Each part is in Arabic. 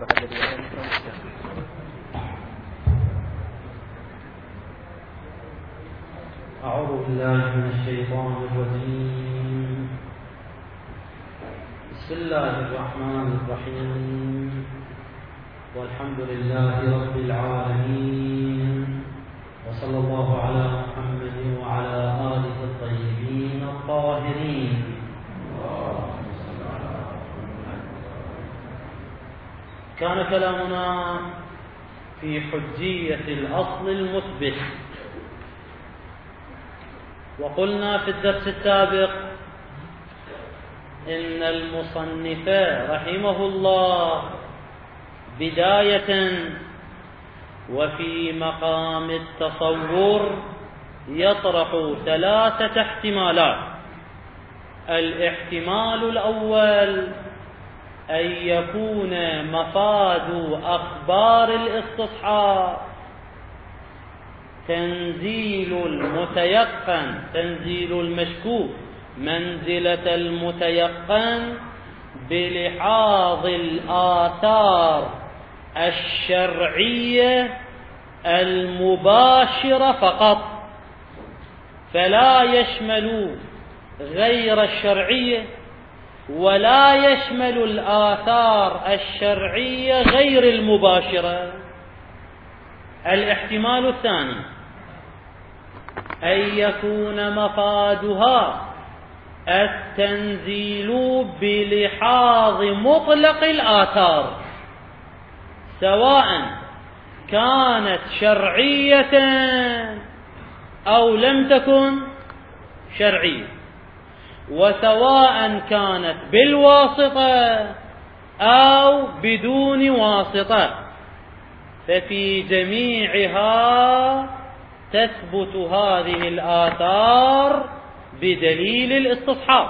أعوذ بالله من الشيطان الرجيم. بسم الله الرحمن الرحيم. والحمد لله رب العالمين، وصلى الله على محمد وعلى آله الطيبين الطاهرين. كان كلامنا في حجية الأصل المثبت، وقلنا في الدرس السابق إن المصنف رحمه الله بداية وفي مقام التصور يطرح 3 احتمالات. الاحتمال الأول أن يكون مفاد أخبار الاستصحاب تنزيل المتيقن، تنزيل المشكوك منزلة المتيقن بلحاظ الآثار الشرعية المباشرة فقط، فلا يشمل غير الشرعية ولا يشمل الآثار الشرعية غير المباشرة. الاحتمال الثاني أن يكون مفادها التنزيل بلحاظ مطلق الآثار، سواء كانت شرعية أو لم تكن شرعية، وسواء كانت بالواسطة أو بدون واسطة، ففي جميعها تثبت هذه الآثار بدليل الاستصحاب.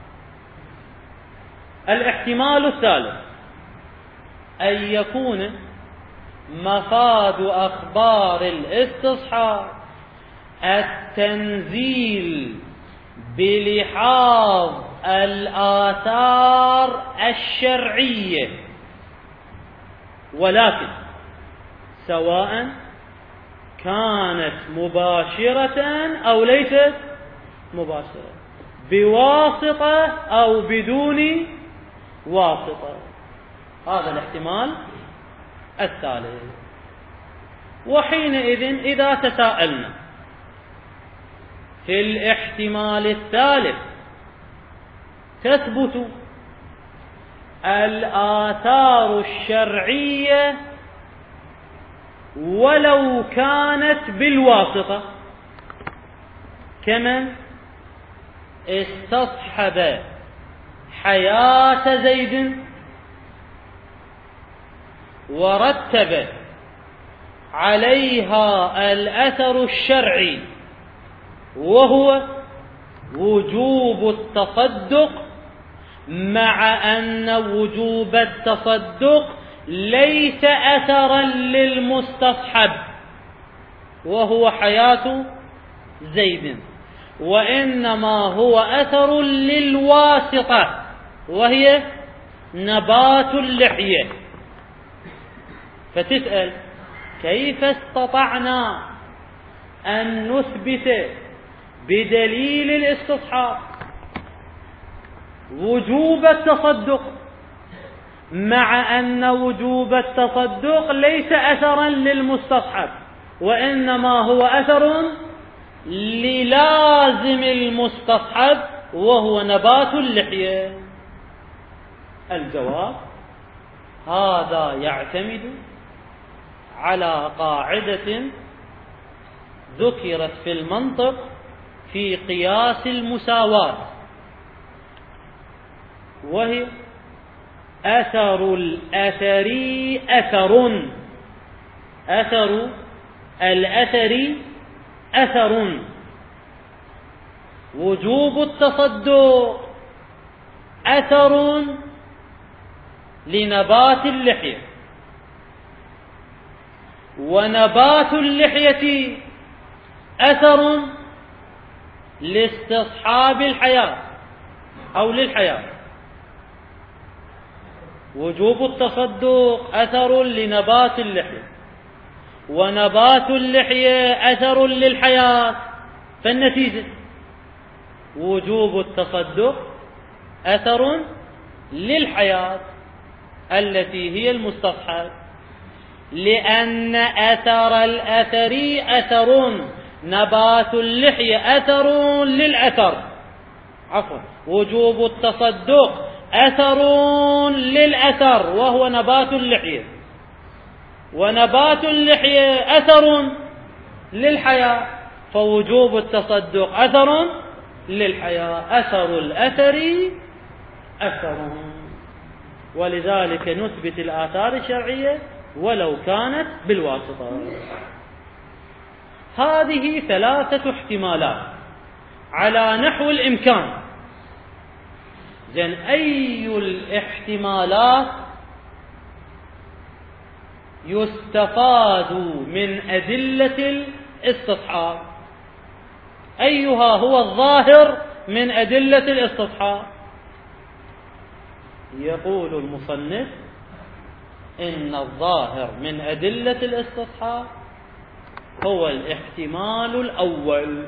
الاحتمال الثالث أن يكون مفاد أخبار الاستصحاب التنزيل بلحاظ الآثار الشرعية، ولكن سواء كانت مباشرة أو ليست مباشرة، بواسطة أو بدون واسطة. هذا الاحتمال الثالث. وحينئذ إذا تساءلنا في الاحتمال الثالث تثبت الآثار الشرعية ولو كانت بالواسطة، كمن استصحب حياة زيد ورتب عليها الأثر الشرعي، وهو وجوب التصدق، مع أن وجوب التصدق ليس أثرا للمستصحب وهو حياة زيد، وإنما هو أثر للواسطة وهي نبات اللحية. فتسأل كيف استطعنا أن نثبت بدليل الاستصحاب وجوب التصدق، مع أن وجوب التصدق ليس أثرا للمستصحب وإنما هو أثر للازم المستصحب وهو نبات اللحية؟ الجواب: هذا يعتمد على قاعدة ذكرت في المنطق في قياس المساواة، وهي أثر الأثر أثر، أثر الأثر أثر. وجوب التصدق أثر لنبات اللحية، ونبات اللحية أثر لاستصحاب الحياة أو للحياة. وجوب التصدق أثر لنبات اللحية، ونبات اللحية أثر للحياة، فالنتيجة وجوب التصدق أثر للحياة التي هي المستصحب، لأن أثر الأثر أثر، نبات اللحية أثر للأثر، عفوا وجوب التصدق أثر للأثر وهو نبات اللحية، ونبات اللحية أثر للحياة، فوجوب التصدق أثر للحياة، أثر الأثر أثر. ولذلك نثبت الآثار الشرعية ولو كانت بالواسطة. هذه 3 احتمالات على نحو الإمكان. أي الاحتمالات يستفاد من أدلة الاستصحاب؟ أيها هو الظاهر من أدلة الاستصحاب؟ يقول المصنف إن الظاهر من أدلة الاستصحاب هو الاحتمال الأول،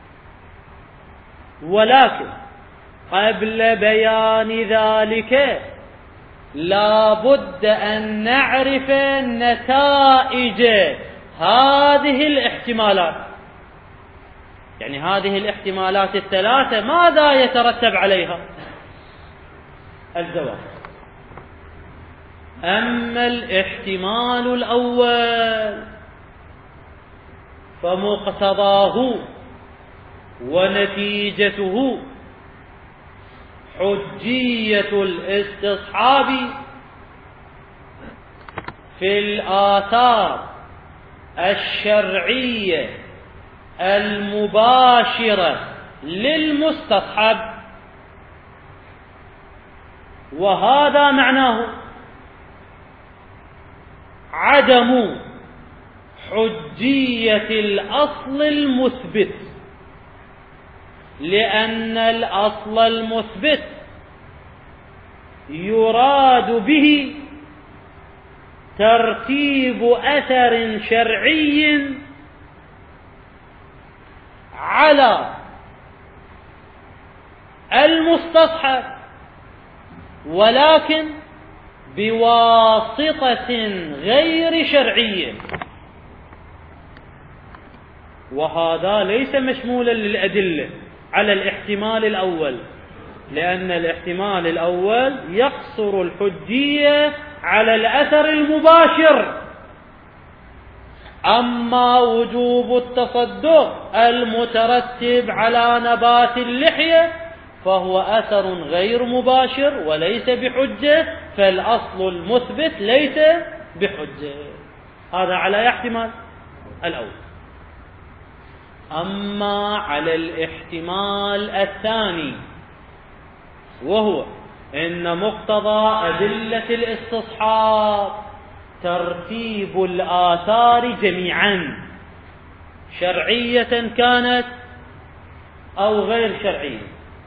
ولكن قبل بيان ذلك لا بد أن نعرف نتائج هذه الاحتمالات. يعني هذه الاحتمالات ال3 ماذا يترتب عليها؟ الجواب: أما الاحتمال الأول فمقتضاه ونتيجته حجية الاستصحاب في الآثار الشرعية المباشرة للمستصحب، وهذا معناه عدم حجية الأصل المثبت، لأن الأصل المثبت يراد به ترتيب أثر شرعي على المستصحب، ولكن بواسطة غير شرعية، وهذا ليس مشمولا للأدلة على الاحتمال الأول، لأن الاحتمال الأول يقصر الحجية على الأثر المباشر. أما وجوب التصدق المترتب على نبات اللحية فهو أثر غير مباشر وليس بحجة، فالأصل المثبت ليس بحجة. هذا على احتمال الأول. أما على الاحتمال الثاني وهو إن مقتضى أدلة الاستصحاب ترتيب الآثار جميعا شرعية كانت أو غير شرعية،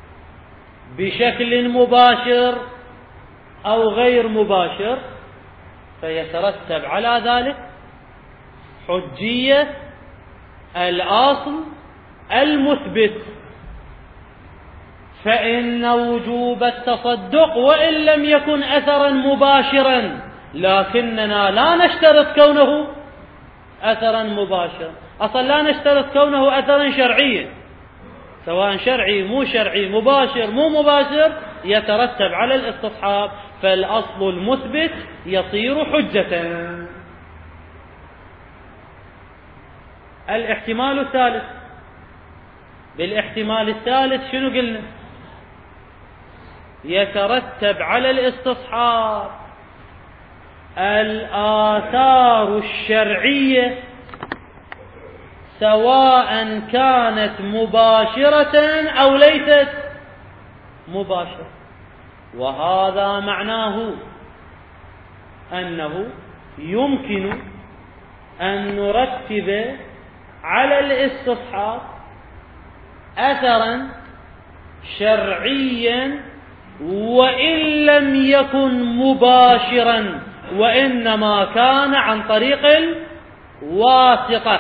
بشكل مباشر أو غير مباشر، فيترتب على ذلك حجية الأصل المثبت. فإن وجوب التصدق وإن لم يكن أثرا مباشرا، لكننا لا نشترط كونه أثرا مباشرا، أصلا لا نشترط كونه أثرا شرعيا، سواء شرعي مو شرعي، مباشر مو مباشر، يترتب على الاستصحاب، فالأصل المثبت يصير حجة. الاحتمال الثالث، بالاحتمال الثالث شنو قلنا؟ يترتب على الاستصحاب الآثار الشرعية سواء كانت مباشرة أو ليست مباشرة، وهذا معناه أنه يمكن أن نرتب على الاستصحاب أثرا شرعيا وإن لم يكن مباشرا، وإنما كان عن طريق الواسطة.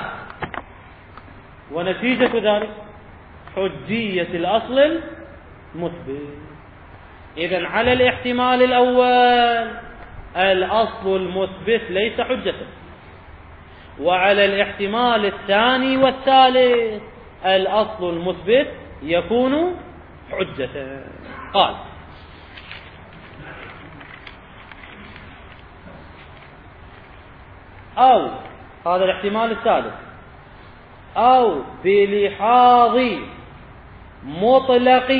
ونتيجة ذلك حجية الأصل المثبت. إذن على الاحتمال الأول الأصل المثبت ليس حجة، وعلى الاحتمال الثاني والثالث الأصل المثبت يكون حجة. قال: أو هذا الاحتمال الثالث، أو بلحاظ مطلق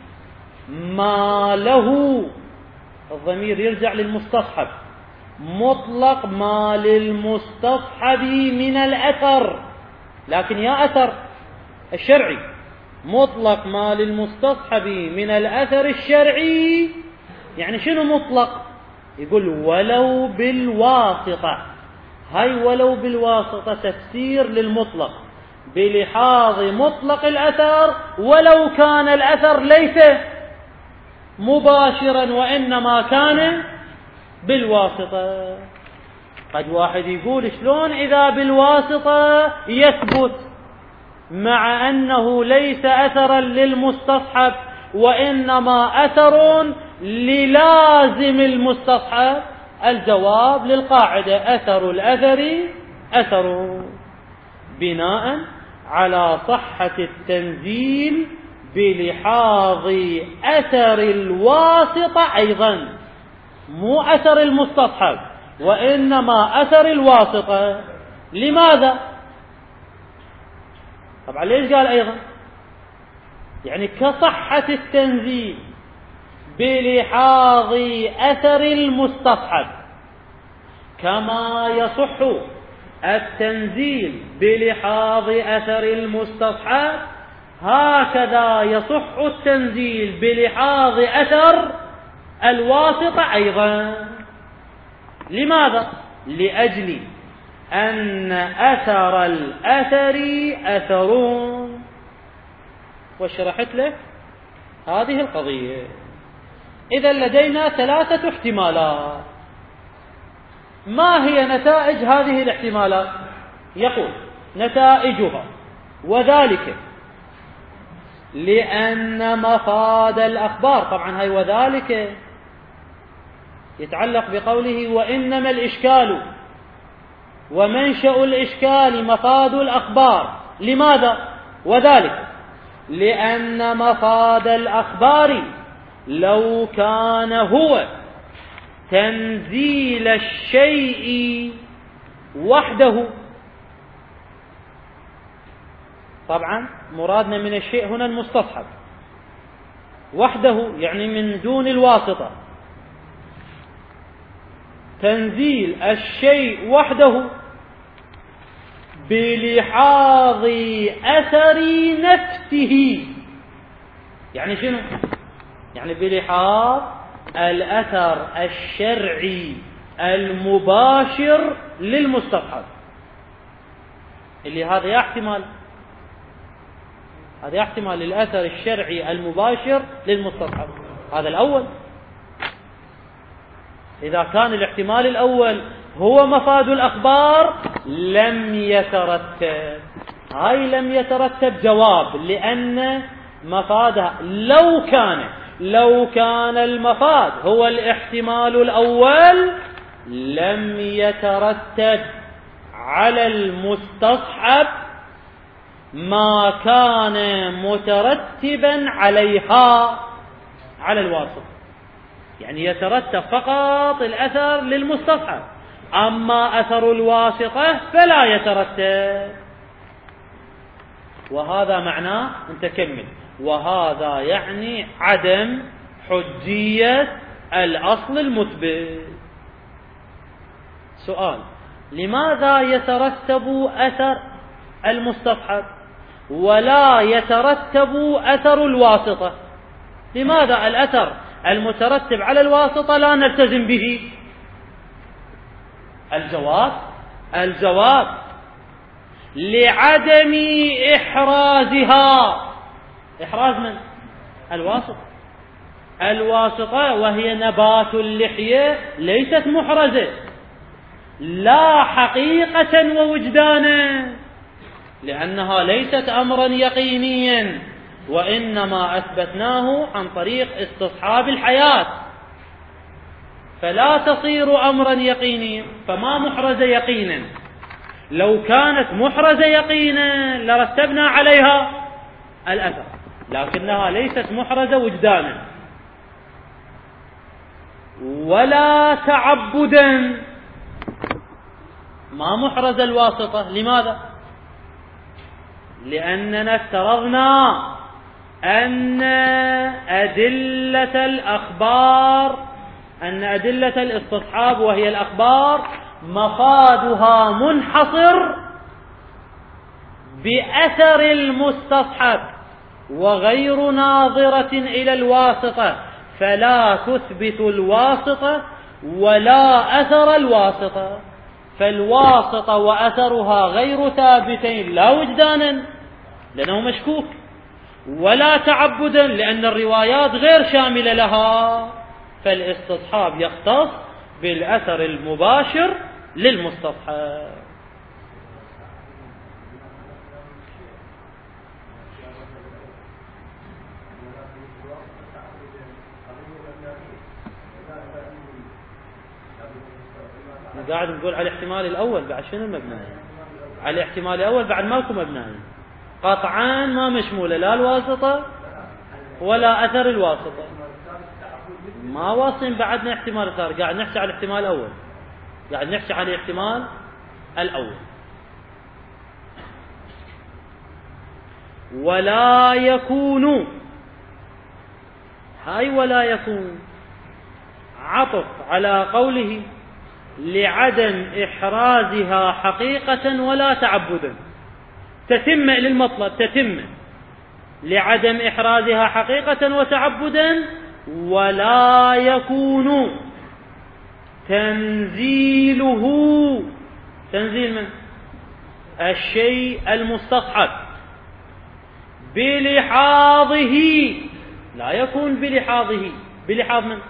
ما له، الضمير يرجع للمستصحب، مطلق ما للمستصحب من الأثر، لكن يا أثر الشرعي، مطلق ما للمستصحب من الأثر الشرعي. يعني شنو مطلق؟ يقول ولو بالواسطة. هاي ولو بالواسطة تفسير للمطلق، بلحاظ مطلق الأثر ولو كان الأثر ليس مباشرا وإنما كان بالواسطة. قد واحد يقول شلون إذا بالواسطة يثبت مع أنه ليس أثرا للمستصحب وإنما أثر للازم المستصحب؟ الجواب للقاعدة: أثر الأثر أثر، بناء على صحة التنزيل بلحاظ أثر الواسطة أيضا، مو أثر المستصحب وإنما أثر الواسطة. لماذا؟ طبعا ليش قال أيضا؟ يعني كصحة التنزيل بلحاظ أثر المستصحب، كما يصح التنزيل بلحاظ أثر المستصحب هكذا يصح التنزيل بلحاظ أثر الواسطة أيضا. لماذا؟ لأجل أن أثر الأثر أثرون. وشرحت لك هذه القضية. إذا لدينا ثلاثة احتمالات. ما هي نتائج هذه الاحتمالات؟ يقول: نتائجها: وذلك لأن مفاد الأخبار. طبعا هاي وذلك يتعلق بقوله وإنما الإشكال، ومنشأ الإشكال مفاد الأخبار. لماذا؟ وذلك لأن مفاد الأخبار لو كان هو تنزيل الشيء وحده. طبعا مرادنا من الشيء هنا المستصحب، وحده يعني من دون الواسطة. تنزيل الشيء وحده بلحاظ أثر نفسه. يعني شنو؟ يعني بلحاظ الأثر الشرعي المباشر للمستصحب، اللي هذا احتمال، هذا احتمال للأثر الشرعي المباشر للمستصحب. هذا الأول. إذا كان الاحتمال الأول هو مفاد الأخبار لم يترتب، هاي لم يترتب جواب، لأن مفادها لو كان المفاد هو الاحتمال الأول لم يترتب على المستصحب ما كان مترتبا عليها على الواسطة. يعني يترتب فقط الأثر للمستصحب، أما أثر الواسطة فلا يترتب. وهذا معناه، أنت كمل، وهذا يعني عدم حجية الأصل المثبت. سؤال: لماذا يترتب أثر المستصحب ولا يترتب أثر الواسطة؟ لماذا الأثر المترتب على الواسطة لا نلتزم به؟ الجواب لعدم إحرازها. إحراز من؟ الواسطة. الواسطة وهي نبات اللحية ليست محرزة لا حقيقة ووجدانا، لأنها ليست أمرا يقينيا، وإنما أثبتناه عن طريق استصحاب الحياة، فلا تصير أمرا يقينيا، فما محرزة يقينا. لو كانت محرزة يقينا لرتبنا عليها الأثر، لكنها ليست محرزة وجدانا ولا تعبدا، ما محرز الواسطة. لماذا؟ لأننا افترضنا أن أدلة الأخبار، أن أدلة الاستصحاب وهي الأخبار مفادها منحصر بأثر المستصحب وغير ناظرة إلى الواسطة، فلا تثبت الواسطة ولا أثر الواسطة، فالواسطة وأثرها غير ثابتين لا وجدانا لأنه مشكوك، ولا تعبدا لأن الروايات غير شاملة لها، فالاستصحاب يختص بالأثر المباشر للمستصحب. قاعد نقول على الاحتمال الأول، بعد شنو المبنى؟ على الاحتمال الأول بعد ماكو مبنى، قطعا ما مشمولة لا الواسطة ولا أثر الواسطة، ما واصلين بعدنا احتمال الثاني، قاعد نحكي على الاحتمال الأول، قاعد نحكي على الاحتمال الأول. ولا يكون، هاي ولا يكون عطف على قوله لعدم إحرازها حقيقة ولا تعبدا، تتمة للمطلب، تتمة لعدم إحرازها حقيقة وتعبدا. ولا يكون تنزيله، تنزيل من الشيء المستصحب بلحاظه، لا يكون بلحاظه، بلحاظ من؟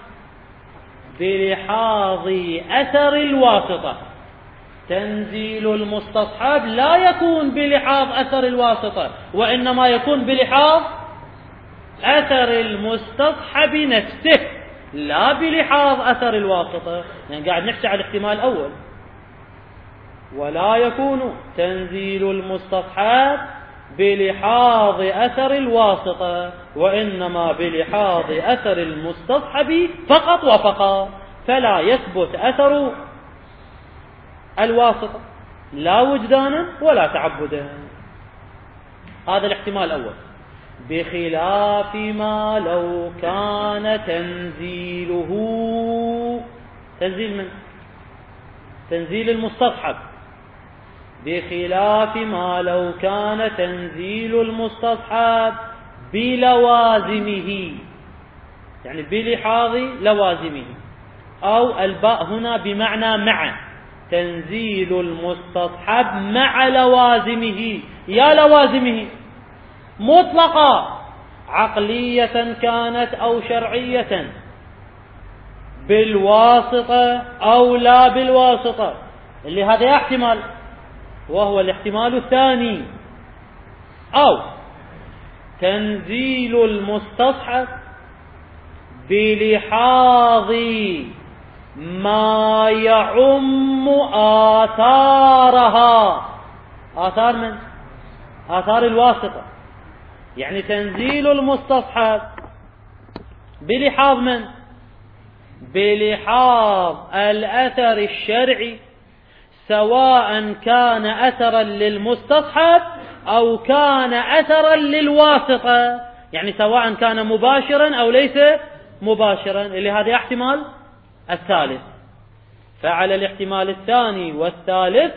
بلحاظ أثر الواسطة. تنزيل المستصحب لا يكون بلحاظ أثر الواسطة، وإنما يكون بلحاظ أثر المستصحب نفسه لا بلحاظ أثر الواسطة، يعني قاعد نحكي على الاحتمال الأول. ولا يكون تنزيل المستصحب بلحاظ أثر الواسطة، وإنما بلحاظ أثر المستصحب فقط وفقط، فلا يثبت أثر الواسطة لا وجدانا ولا تعبدا. هذا الاحتمال الأول، بخلاف ما لو كان تنزيله، تنزيل من؟ تنزيل المستصحب، بخلاف ما لو كان تنزيل المستصحب بلوازمه، يعني بلحاظ لوازمه، أو الباء هنا بمعنى مع، تنزيل المستصحب مع لوازمه، يا لوازمه مطلقة عقلية كانت أو شرعية، بالواسطة أو لا بالواسطة، اللي هذا احتمال وهو الاحتمال الثاني. أو تنزيل المستصحب بلحاظ ما يعم آثارها، آثار من؟ آثار الواسطة، يعني تنزيل المستصحب بلحاظ من؟ بلحاظ الأثر الشرعي، سواء كان أثرا للمستصحب أو كان أثرا للواسطة، يعني سواء كان مباشرا أو ليس مباشرا، اللي هذا احتمال الثالث. فعلى الاحتمال الثاني والثالث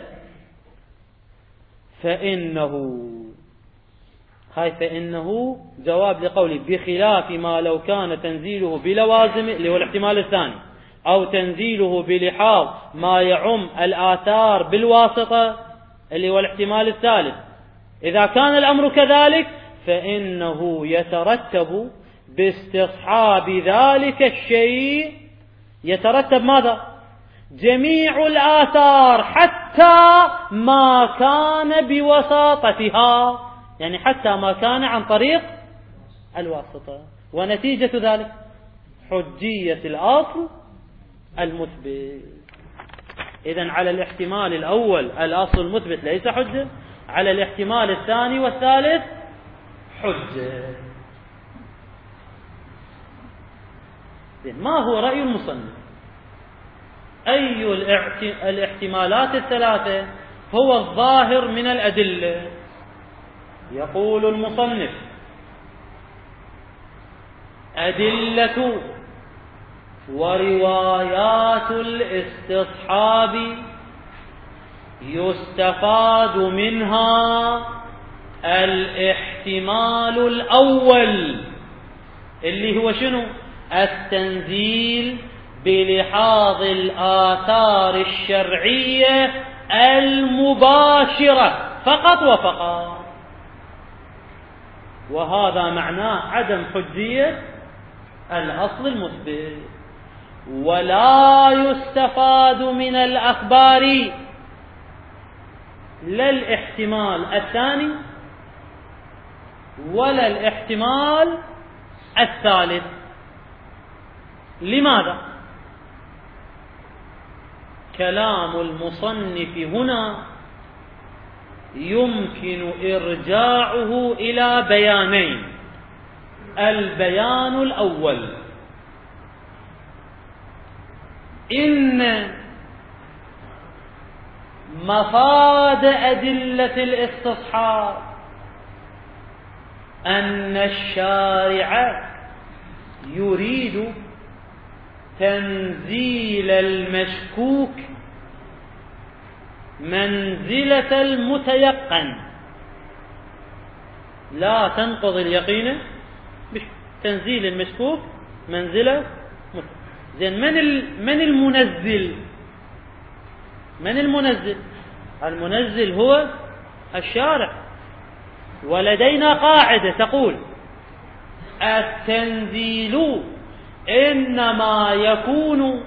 فإنه جواب لقوله بخلاف ما لو كان تنزيله بلوازم، اللي هو الاحتمال الثاني، أو تنزيله بلحاظ ما يعم الآثار بالواسطة، اللي هو الاحتمال الثالث. إذا كان الأمر كذلك فإنه يترتب باستصحاب ذلك الشيء يترتب ماذا؟ جميع الآثار حتى ما كان بوساطتها، يعني حتى ما كان عن طريق الواسطة. ونتيجة ذلك حجية الأصل المثبت. إذن على الاحتمال الأول الأصل المثبت ليس حجة، على الاحتمال الثاني والثالث حجة. ما هو رأي المصنف؟ أي الاحتمالات الثلاثة هو الظاهر من الأدلة؟ يقول المصنف: أدلة وروايات الاستصحاب يستفاد منها الاحتمال الأول اللي هو شنو؟ التنزيل بلحاظ الآثار الشرعية المباشرة فقط وفقط. وهذا معناه عدم حجية الأصل المثبت. ولا يستفاد من الأخبار لا الاحتمال الثاني ولا الاحتمال الثالث. لماذا؟ كلام المصنف هنا يمكن إرجاعه إلى بيانين. البيان الأول: إن مفاد أدلة الاستصحاب أن الشارع يريد تنزيل المشكوك منزلة المتيقن، لا تنقضي اليقين تنزيل المشكوك منزلة زين. من المنزل؟ من المنزل؟ المنزل هو الشارع. ولدينا قاعدة تقول: التنزيل إنما يكون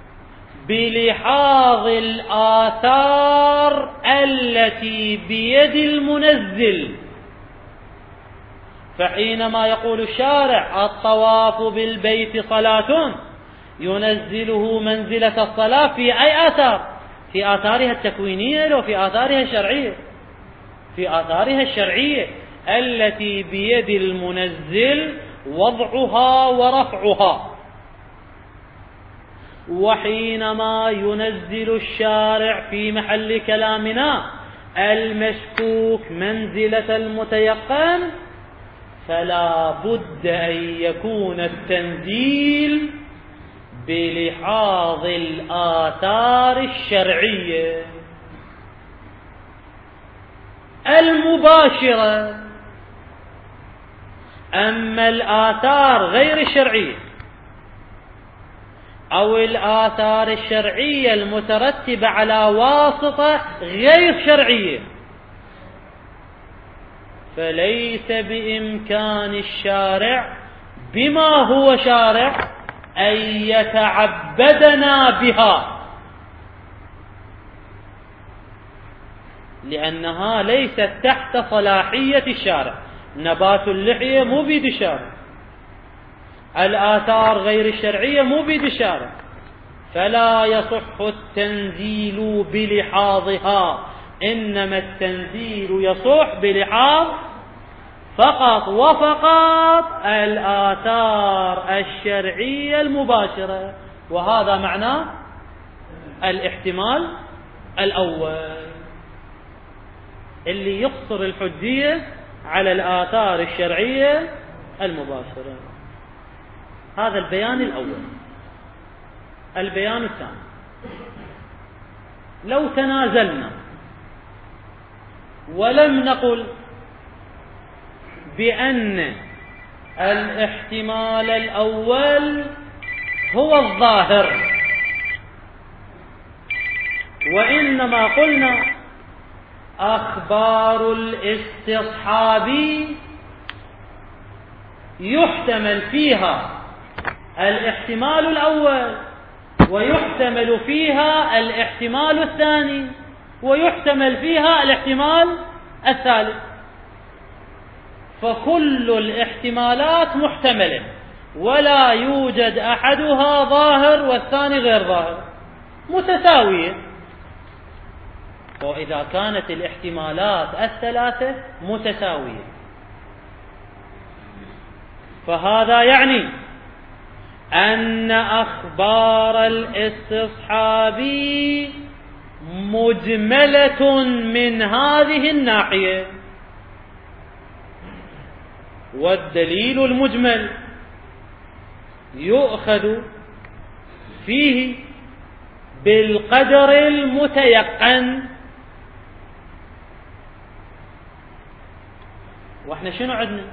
بلحاظ الآثار التي بيد المنزل. فحينما يقول الشارع: الطواف بالبيت صلاة، ينزله منزلة الصلاة في أي آثار؟ في آثارها التكوينية لو في آثارها الشرعية؟ في آثارها الشرعية التي بيد المنزل وضعها ورفعها. وحينما ينزل الشارع في محل كلامنا المشكوك منزلة المتيقن، فلا بد أن يكون التنزيل بلحاظ الآثار الشرعية المباشرة. أما الآثار غير الشرعية أو الآثار الشرعية المترتبة على واسطة غير شرعية، فليس بإمكان الشارع بما هو شارع أن يتعبدنا بها، لأنها ليست تحت صلاحية الشارع. نبات اللحية مو بيد الشارع، الآثار غير الشرعية مو بيد الشارع، فلا يصح التنزيل بلحاظها، إنما التنزيل يصح بلحاظ فقط وفقط الآثار الشرعية المباشرة. وهذا معناه الاحتمال الأول اللي يقصر الحجية على الآثار الشرعية المباشرة. هذا البيان الأول. البيان الثاني: لو تنازلنا ولم نقل بأن الاحتمال الأول هو الظاهر، وإنما قلنا أخبار الاستصحاب يحتمل فيها الاحتمال الأول، ويحتمل فيها الاحتمال الثاني، ويحتمل فيها الاحتمال الثالث، فكل الاحتمالات محتملة، ولا يوجد أحدها ظاهر والثاني غير ظاهر، متساوية. وإذا كانت الاحتمالات الثلاثة متساوية، فهذا يعني أن أخبار الاستصحاب مجملة من هذه الناحية، والدليل المجمل يؤخذ فيه بالقدر المتيقن. واحنا شنو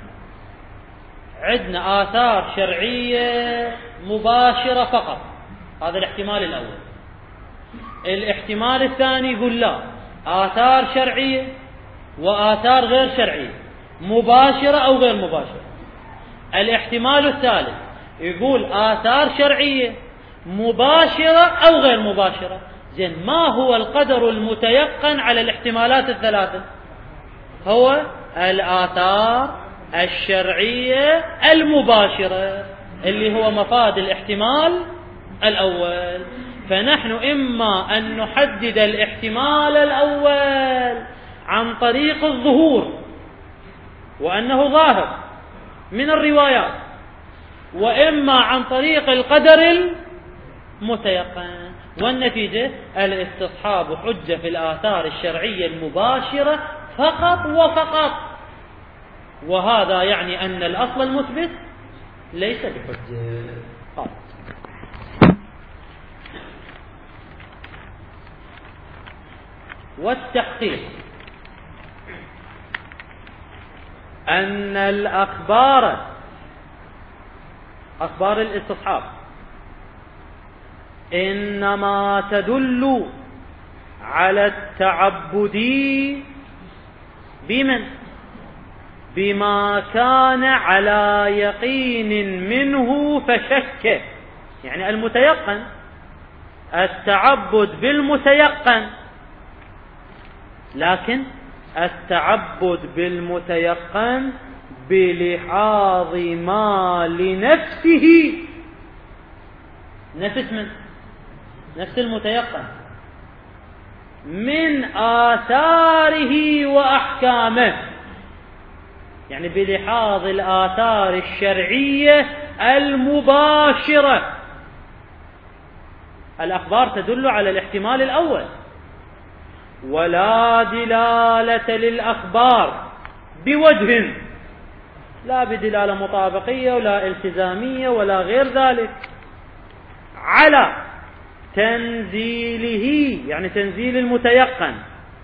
عندنا آثار شرعية مباشرة فقط، هذا الاحتمال الأول. الاحتمال الثاني يقول لا، آثار شرعية وآثار غير شرعية، مباشرة أو غير مباشرة. الاحتمال الثالث يقول آثار شرعية مباشرة أو غير مباشرة. زين، ما هو القدر المتيقن على الاحتمالات الثلاثة؟ هو الآثار الشرعية المباشرة، اللي هو مفاد الاحتمال الأول. فنحن إما أن نحدد الاحتمال الأول عن طريق الظهور وأنه ظاهر من الروايات، وإما عن طريق القدر المتيقن. والنتيجة الاستصحاب حجة في الآثار الشرعية المباشرة فقط وفقط، وهذا يعني أن الأصل المثبت ليس بحجة. والتحقيق أن الأخبار، أخبار الاستصحاب، إنما تدل على التعبد بما كان على يقين منه فشك، يعني المتيقن، التعبد بالمتيقن، لكن التعبد بالمتيقن بلحاظ ما لنفسه، نفس المتيقن من آثاره وأحكامه، يعني بلحاظ الآثار الشرعية المباشرة. الأخبار تدل على الاحتمال الأول، ولا دلالة للأخبار بوجه، لا بدلالة مطابقية ولا التزامية ولا غير ذلك، على تنزيله، يعني تنزيل المتيقن،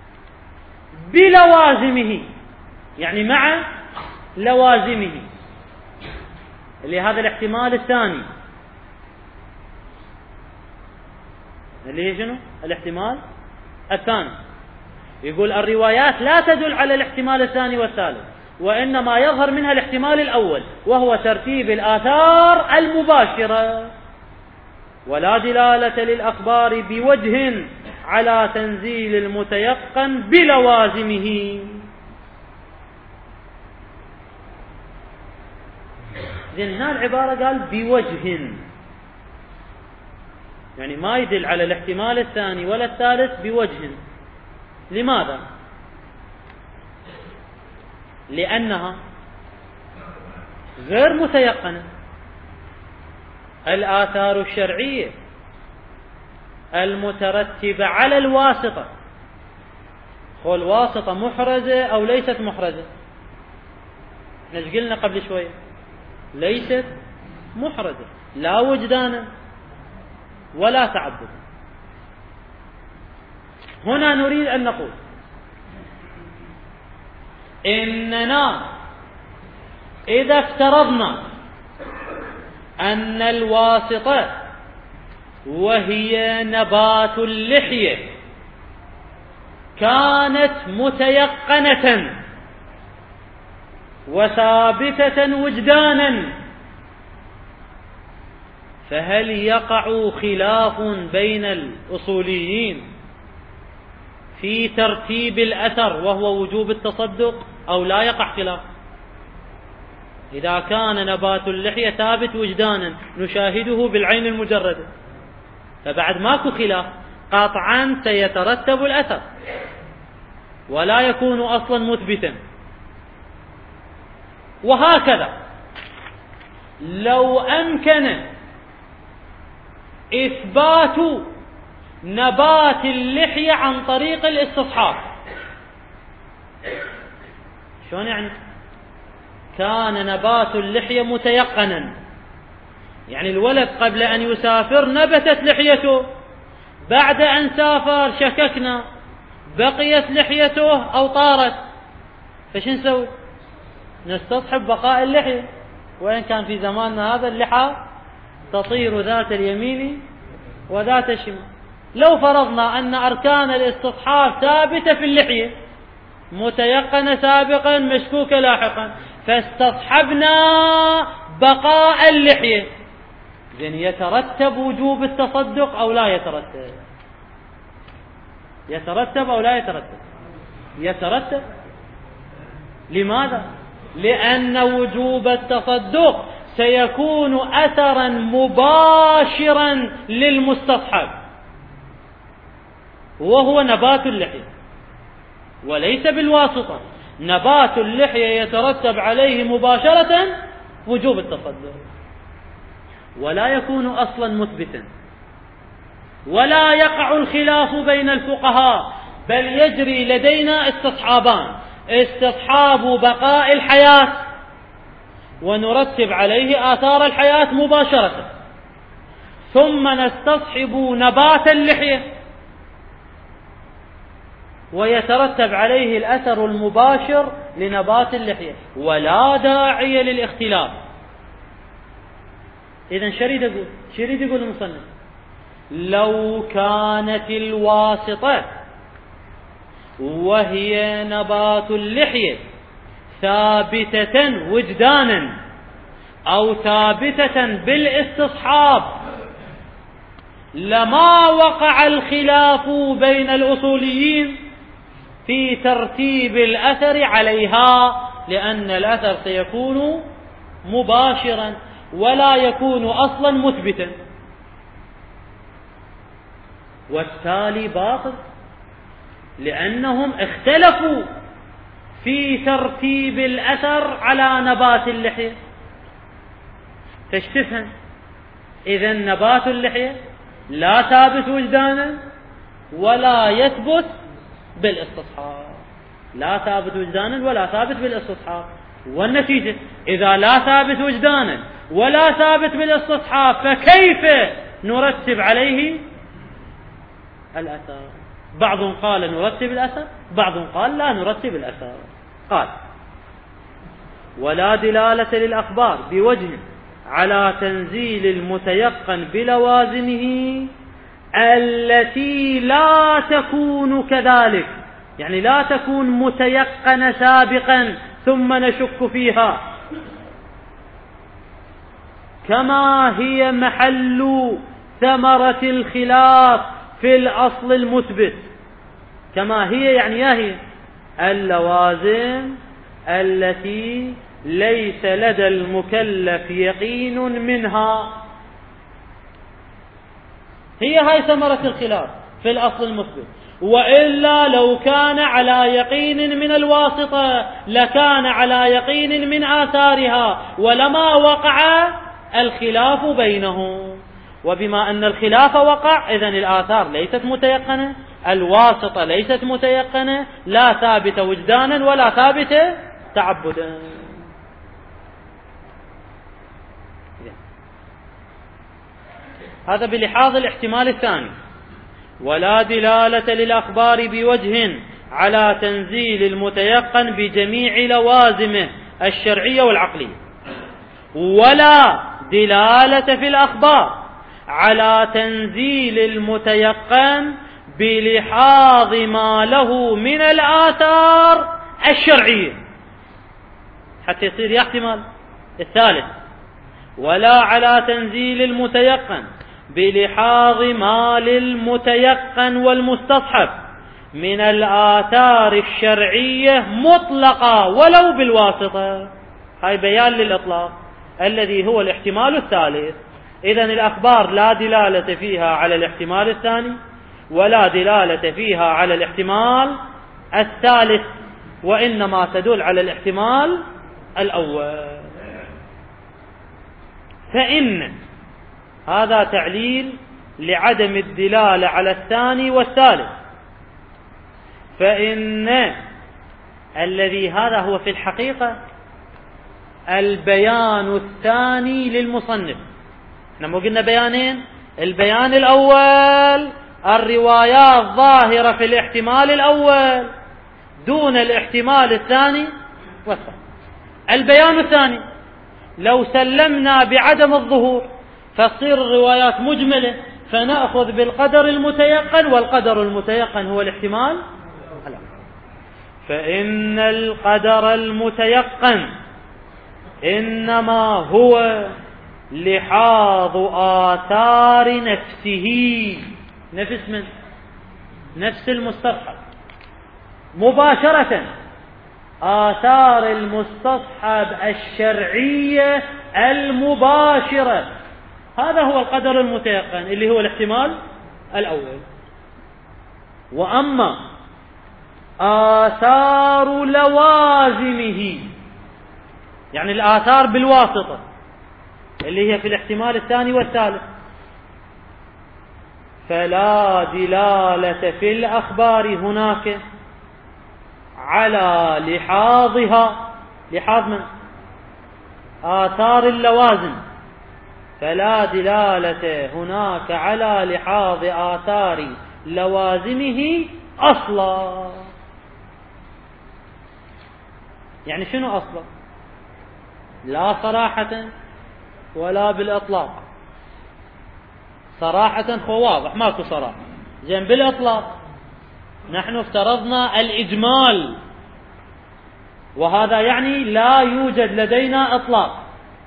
بلوازمه، يعني مع لوازمه، اللي هذا الاحتمال الثاني، اللي هي شنو؟ الاحتمال الثاني. يقول الروايات لا تدل على الاحتمال الثاني والثالث، وإنما يظهر منها الاحتمال الأول، وهو ترتيب الآثار المباشرة، ولا دلالة للأخبار بوجه على تنزيل المتيقن بلوازمه. زين، هنا العبارة قال بوجه، يعني ما يدل على الاحتمال الثاني ولا الثالث بوجه. لماذا؟ لأنها غير متيقنة. الآثار الشرعية المترتبة على الواسطة، والواسطة محرزة أو ليست محرزة؟ احنا قلنا قبل شوية ليست محرزة، لا وجدانا ولا تعبد. هنا نريد أن نقول إننا إذا افترضنا أن الواسطة وهي نبات اللحية كانت متيقنة وثابتة وجدانا، فهل يقع خلاف بين الأصوليين في ترتيب الأثر وهو وجوب التصدق أو لا يقع خلاف؟ إذا كان نبات اللحية ثابت وجدانا نشاهده بالعين المجردة فبعد ماكو خلاف، قاطعا سيترتب الأثر ولا يكون أصلا مثبتا. وهكذا لو أمكن إثبات نبات اللحية عن طريق الاستصحاب، شلون يعني؟ كان نبات اللحية متيقنا، يعني الولد قبل أن يسافر نبتت لحيته، بعد أن سافر شككنا بقيت لحيته أو طارت، فش نسوي؟ نستصحب بقاء اللحية، وإن كان في زماننا هذا اللحى تطير ذات اليمين وذات الشمال. لو فرضنا أن أركان الاستصحاب ثابتة في اللحية، متيقنة سابقا مشكوكة لاحقا، فاستصحبنا بقاء اللحية، إذن يترتب وجوب التصدق أو لا يترتب؟ يترتب أو لا يترتب؟ يترتب. لماذا؟ لأن وجوب التصدق سيكون أثرا مباشرا للمستصحب وهو نبات اللحية، وليس بالواسطة. نبات اللحية يترتب عليه مباشرة وجوب التصدق، ولا يكون أصلا مثبتا، ولا يقع الخلاف بين الفقهاء، بل يجري لدينا استصحابان: استصحاب بقاء الحياة ونرتب عليه آثار الحياة مباشرة، ثم نستصحب نبات اللحية ويترتب عليه الأثر المباشر لنبات اللحية، ولا داعي للاختلاف. إذن شريد يقول المصنف: لو كانت الواسطة وهي نبات اللحية ثابتة وجدانا أو ثابتة بالاستصحاب لما وقع الخلاف بين الأصوليين في ترتيب الأثر عليها، لأن الأثر سيكون مباشرا ولا يكون أصلا مثبتا، والتالي باطل، لأنهم اختلفوا في ترتيب الأثر على نبات اللحية. تشتفهم إذن نبات اللحية لا ثابت وجدانا ولا يثبت بالاستصحاب، لا ثابت وجدانا ولا ثابت بالاستصحاب. والنتيجة إذا لا ثابت وجدانا ولا ثابت بالاستصحاب فكيف نرتب عليه الأثر؟ بعض قال نرتب الأثر، بعض قال لا نرتب الأثر. قال: ولا دلالة للأخبار بوجه على تنزيل المتيقن بلوازمه التي لا تكون كذلك، يعني لا تكون متيقنة سابقا ثم نشك فيها، كما هي محل ثمرة الخلاف في الأصل المثبت. كما هي يعني هي اللوازم التي ليس لدى المكلف يقين منها، هي هاي ثمرة الخلاف في الأصل المثبت. وإلا لو كان على يقين من الواسطة لكان على يقين من آثارها ولما وقع الخلاف بينهم. وبما أن الخلاف وقع إذن الآثار ليست متيقنة، الواسطة ليست متيقنة، لا ثابت وجدانا ولا ثابت تعبدا. هذا بلحاظ الاحتمال الثاني: ولا دلالة للأخبار بوجه على تنزيل المتيقن بجميع لوازمه الشرعية والعقلية، ولا دلالة في الأخبار على تنزيل المتيقن بلحاظ ما له من الآثار الشرعية. حتى يصير يا احتمال. الثالث: ولا على تنزيل المتيقن بلحاظ ما للمتيقن والمستصحب من الآثار الشرعية مطلقة ولو بالواسطة. هاي بيان للإطلاق الذي هو الاحتمال الثالث. إذن الأخبار لا دلالة فيها على الاحتمال الثاني ولا دلالة فيها على الاحتمال الثالث، وإنما تدل على الاحتمال الأول. فإن هذا تعليل لعدم الدلالة على الثاني والثالث. فإن الذي هذا هو في الحقيقة البيان الثاني للمصنف. احنا مو قلنا بيانين؟ البيان الأول الروايات ظاهرة في الاحتمال الأول دون الاحتمال الثاني والثالث. البيان الثاني لو سلمنا بعدم الظهور فتصير الروايات مجملة، فنأخذ بالقدر المتيقن، والقدر المتيقن هو الاحتمال الأول. فإن القدر المتيقن إنما هو لحاظ آثار نفسه، نفس من؟ نفس المستصحب مباشرة، آثار المستصحب الشرعية المباشرة. هذا هو القدر المتيقن اللي هو الاحتمال الأول. وأما آثار لوازمه، يعني الآثار بالواسطة اللي هي في الاحتمال الثاني والثالث، فلا دلالة في الأخبار هناك على لحاظها. لحاظ من؟ آثار اللوازم. فلا دلالة هناك على لحاظ آثار لوازمه أصلا. يعني شنو أصلا؟ لا صراحة ولا بالإطلاق. صراحة هو واضح ماكو صراحة. زين بالإطلاق نحن افترضنا الإجمال، وهذا يعني لا يوجد لدينا إطلاق،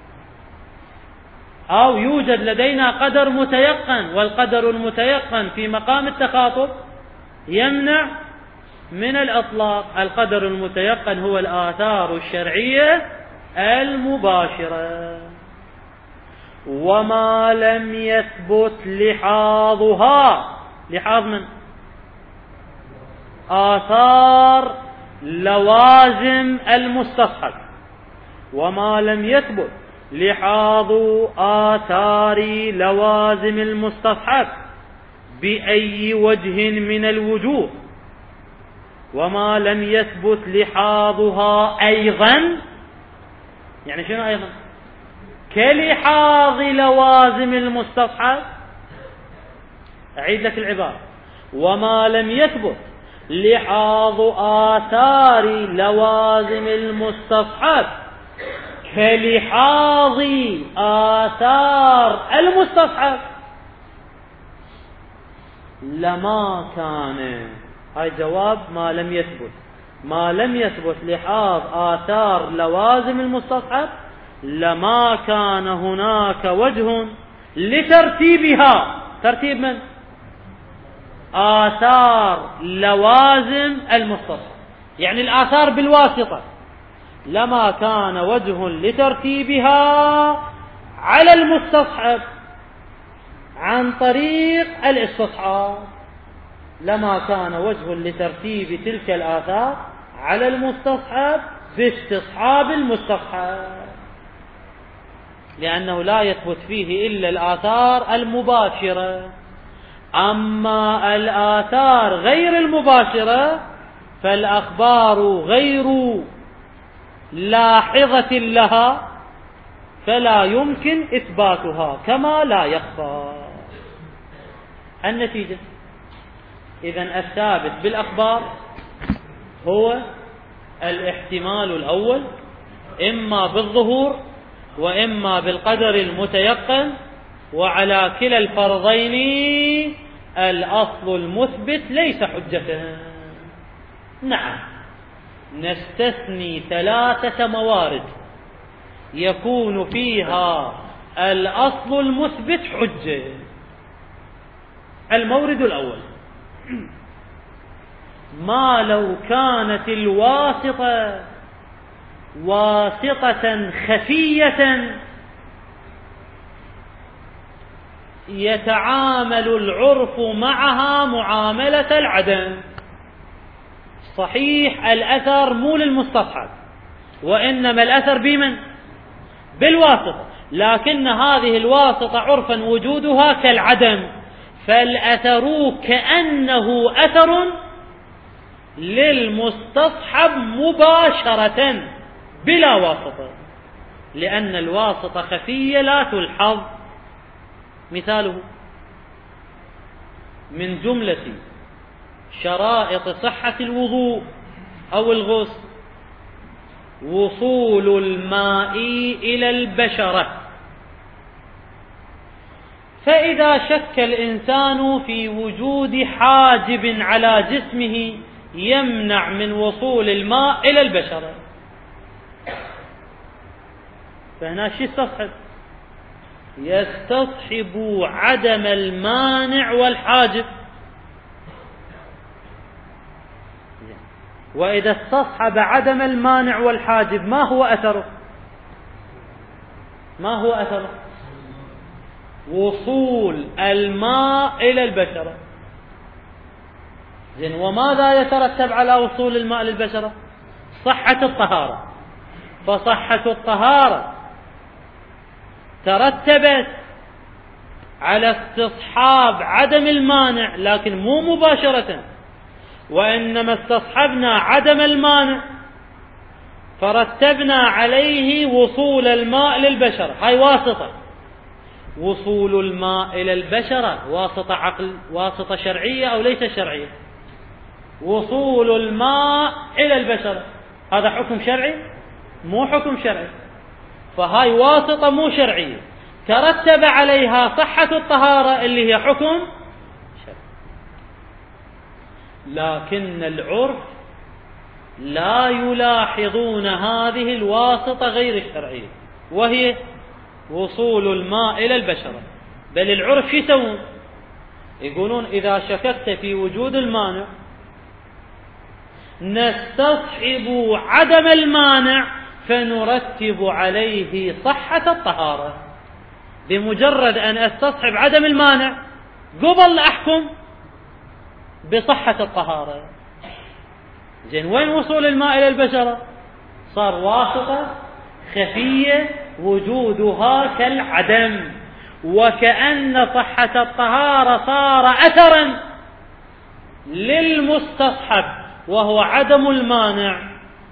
أو يوجد لدينا قدر متيقن، والقدر المتيقن في مقام التخاطب يمنع من الإطلاق. القدر المتيقن هو الآثار الشرعية المباشرة. وما لم يثبت لحاظها، لحاظ من؟ آثار لوازم المستصحب. وما لم يثبت لحاظ آثار لوازم المستصحب بأي وجه من الوجوه، وما لم يثبت لحاظها أيضا، يعني شنو أيضا؟ كلحاظ لوازم المستصحب. أعيد لك العبارة: وما لم يثبت لحاظ آثار لوازم المستصحب كلحاظ آثار المستصحب لما كان. هاي جواب ما لم يثبت. ما لم يثبت لحاظ آثار لوازم المستصحب لما كان هناك وجه لترتيبها. ترتيب من؟ آثار لوازم المستصحب، يعني الآثار بالواسطة. لما كان وجه لترتيبها على المستصحب عن طريق الاستصحاب. لما كان وجه لترتيب تلك الآثار على المستصحب باستصحاب المستصحب، لأنه لا يثبت فيه إلا الآثار المباشرة. أما الآثار غير المباشرة فالأخبار غير لاحظة لها، فلا يمكن إثباتها كما لا يخفى. النتيجة إذن الثابت بالأخبار هو الاحتمال الأول، إما بالظهور وإما بالقدر المتيقن، وعلى كلا الفرضين الأصل المثبت ليس حجة. نعم، نستثني 3 موارد يكون فيها الأصل المثبت حجة. المورد الأول: ما لو كانت الواسطة واسطة خفية يتعامل العرف معها معاملة العدم. صحيح الأثر مو للمستصحب، وإنما الأثر بمن؟ بالواسطة، لكن هذه الواسطة عرفا وجودها كالعدم، فالأثر كأنه أثر للمستصحب مباشرة بلا واسطة، لأن الواسطة خفية لا تلحظ. مثاله: من جملة شرائط صحة الوضوء أو الغسل وصول الماء إلى البشرة، فإذا شك الإنسان في وجود حاجب على جسمه يمنع من وصول الماء إلى البشرة، فهنا شو يستصحب؟ يستصحب عدم المانع والحاجب. وإذا استصحب عدم المانع والحاجب ما هو أثره؟ ما هو أثره؟ وصول الماء إلى البشرة. زين، وماذا يترتب على وصول الماء للبشرة؟ صحة الطهارة. فصحة الطهارة ترتبت على استصحاب عدم المانع، لكن مو مباشرة، وإنما استصحبنا عدم المانع فرتبنا عليه وصول الماء للبشرة. هاي واسطة. وصول الماء إلى البشرة واسطة عقل، واسطة شرعية أو ليس شرعية؟ وصول الماء إلى البشرة هذا حكم شرعي؟ مو حكم شرعي. فهاي واسطة مو شرعية ترتب عليها صحة الطهارة اللي هي حكم شرعي. لكن العرف لا يلاحظون هذه الواسطة غير الشرعية وهي وصول الماء إلى البشرة، بل العرف شو يسوون؟ يقولون إذا شككت في وجود المانع نستصحب عدم المانع فنرتب عليه صحة الطهارة. بمجرد أن أستصحب عدم المانع قبل أحكم بصحة الطهارة. زين، وين وصول الماء إلى البشرة؟ صار واسطة خفية وجودها كالعدم، وكأن صحة الطهارة صار أثرا للمستصحب وهو عدم المانع،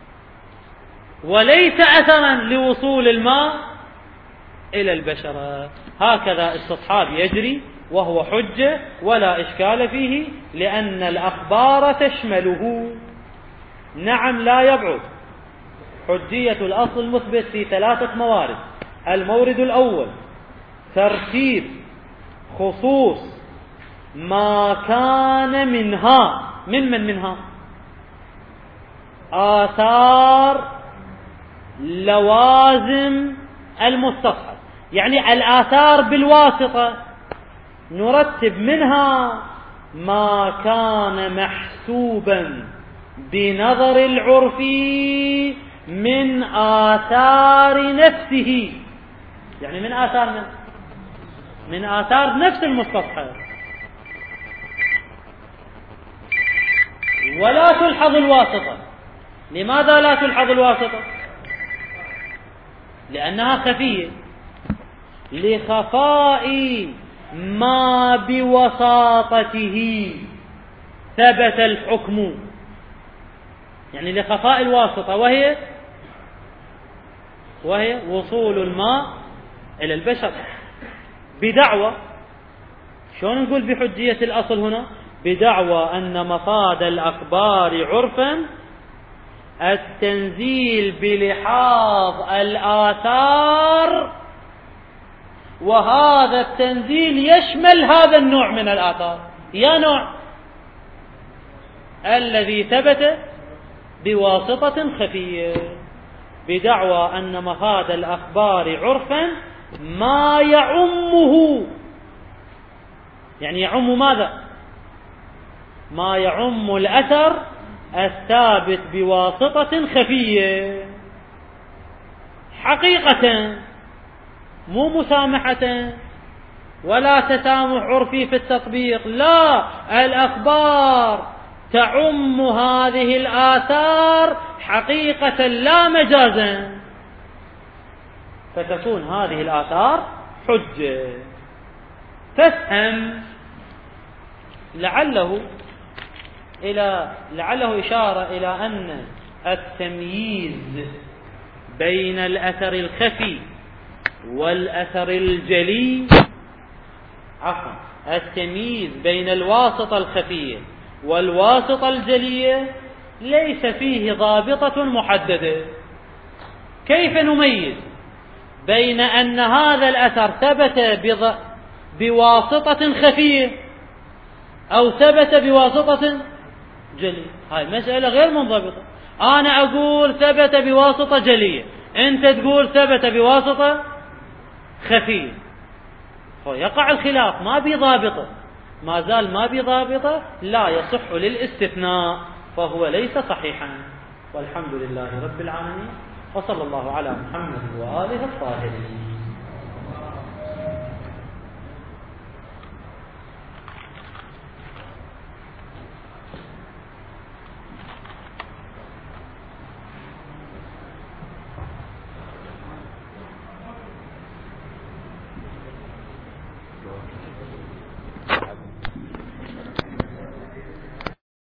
وليس أثرا لوصول الماء إلى البشرة. هكذا استصحاب يجري وهو حجة ولا إشكال فيه، لأن الأخبار تشمله. نعم، لا يبعد حجية الأصل المثبت في 3 موارد. المورد الأول: ترتيب خصوص ما كان منها منها آثار لوازم المستصحب، يعني الآثار بالواسطة نرتب منها ما كان محسوبا بنظر العرف من آثار نفسه، يعني من آثار نفس المستصحب. ولا تلحظ الواسطة. لماذا لا تلحظ الواسطة؟ لأنها خفية، لخفاء ما بوساطته ثبت الحكم، يعني لخفاء الواسطة وهي وصول الماء إلى البشر بدعوى. شلون نقول بحجية الأصل هنا؟ بدعوى أن مفاد الأخبار عرفا التنزيل بلحاظ الآثار، وهذا التنزيل يشمل هذا النوع من الآثار. يا نوع الذي ثبت بواسطة خفية، بدعوى أن مفاد الأخبار عرفا ما يعمه، يعني يعم ماذا؟ ما يعم الأثر الثابت بواسطة خفية حقيقة، مو مسامحة ولا تسامح عرفي في التطبيق، لا، الأخبار تعم هذه الآثار حقيقة لا مجازا، فتكون هذه الآثار حجة. تفهم لعله إشارة إلى أن التمييز بين الأثر الخفي والأثر الجلي، التمييز بين الواسطة الخفية والواسطة الجلية ليس فيه ضابطة محددة. كيف نميز بين أن هذا الأثر ثبت بواسطة خفية أو ثبت بواسطة جلية؟ هاي مسألة غير منضبطة. أنا أقول ثبت بواسطة جلية، أنت تقول ثبت بواسطة خفية، فيقع الخلاف، ما بضابطة، ما زال ما بضابطة، لا يصح للاستثناء، فهو ليس صحيحا. والحمد لله رب العالمين، وصلى الله على محمد وآله الطاهرين.